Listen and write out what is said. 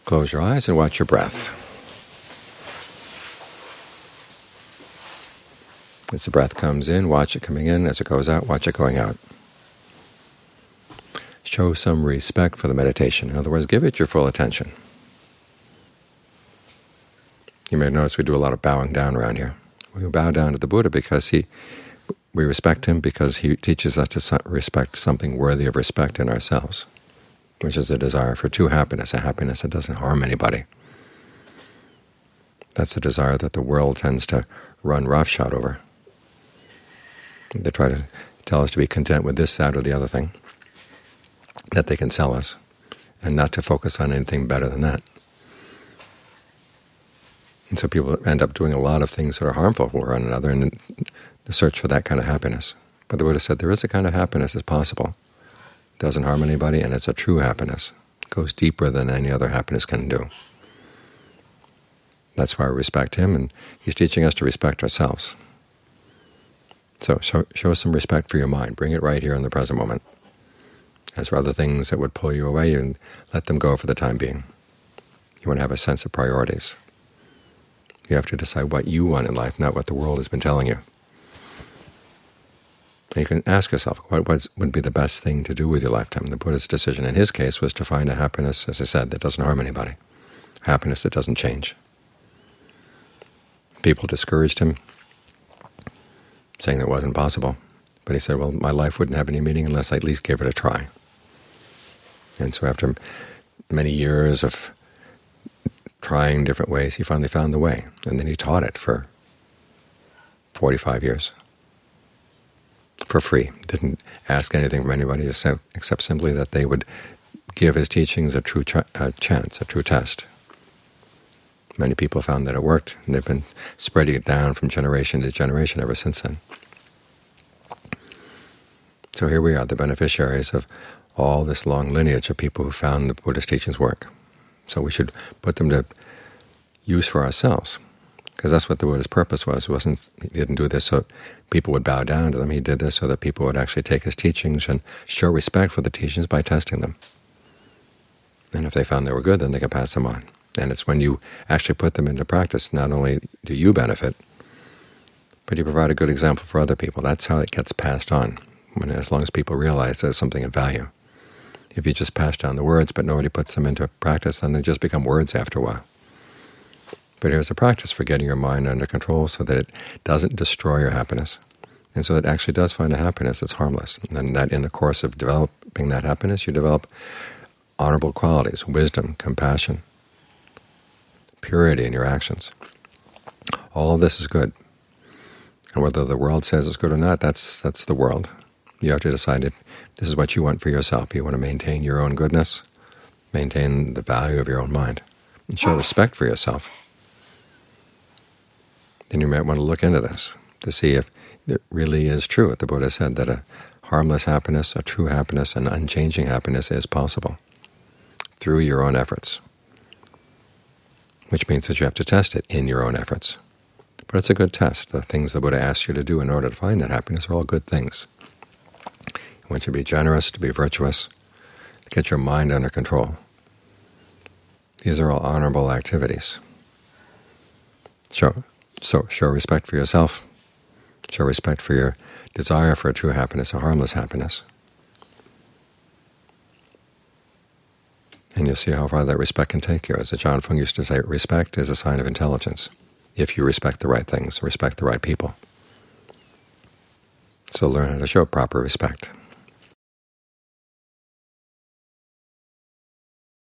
Close your eyes and watch your breath. As the breath comes in, watch it coming in. As it goes out, watch it going out. Show some respect for the meditation. In other words, give it your full attention. You may notice we do a lot of bowing down around here. We bow down to the Buddha because we respect him because he teaches us to respect something worthy of respect in ourselves, which is a desire for true happiness, a happiness that doesn't harm anybody. That's a desire that the world tends to run roughshod over. They try to tell us to be content with this, that, or the other thing that they can sell us, and not to focus on anything better than that. And so people end up doing a lot of things that are harmful for one another in the search for that kind of happiness. But the Buddha said there is a kind of happiness that's possible. It doesn't harm anybody, and it's a true happiness. It goes deeper than any other happiness can do. That's why we respect him, and he's teaching us to respect ourselves. So show some respect for your mind. Bring it right here in the present moment. As for other things that would pull you away, and let them go for the time being. You want to have a sense of priorities. You have to decide what you want in life, not what the world has been telling you. And you can ask yourself, what would be the best thing to do with your lifetime? The Buddha's decision in his case was to find a happiness, as I said, that doesn't harm anybody, happiness that doesn't change. People discouraged him, saying that wasn't possible. But he said, well, my life wouldn't have any meaning unless I at least gave it a try. And so after many years of trying different ways, he finally found the way. And then he taught it for 45 years for free. Didn't ask anything from anybody except simply that they would give his teachings a true chance, a true test. Many people found that it worked, and they've been spreading it down from generation to generation ever since then. So here we are, the beneficiaries of all this long lineage of people who found the Buddhist teachings work. So we should put them to use for ourselves, because that's what the Buddha's purpose was. He didn't do this so people would bow down to them. He did this so that people would actually take his teachings and show respect for the teachings by testing them. And if they found they were good, then they could pass them on. And it's when you actually put them into practice, not only do you benefit, but you provide a good example for other people. That's how it gets passed on, as long as people realize there's something of value. If you just pass down the words but nobody puts them into practice, then they just become words after a while. But here's a practice for getting your mind under control so that it doesn't destroy your happiness, and so it actually does find a happiness that's harmless, and that in the course of developing that happiness, you develop honorable qualities, wisdom, compassion, purity in your actions. All of this is good. And whether the world says it's good or not, that's the world. You have to decide if this is what you want for yourself. You want to maintain your own goodness, maintain the value of your own mind, and show respect for yourself. Then you might want to look into this to see if it really is true what the Buddha said, that a harmless happiness, a true happiness, an unchanging happiness is possible through your own efforts, which means that you have to test it in your own efforts. But it's a good test. The things the Buddha asks you to do in order to find that happiness are all good things. You want you to be generous, to be virtuous, to get your mind under control. These are all honorable activities. So show respect for yourself, show respect for your desire for a true happiness, a harmless happiness. And you'll see how far that respect can take you. As Ajaan Fuang used to say, respect is a sign of intelligence, if you respect the right things, respect the right people. So learn how to show proper respect.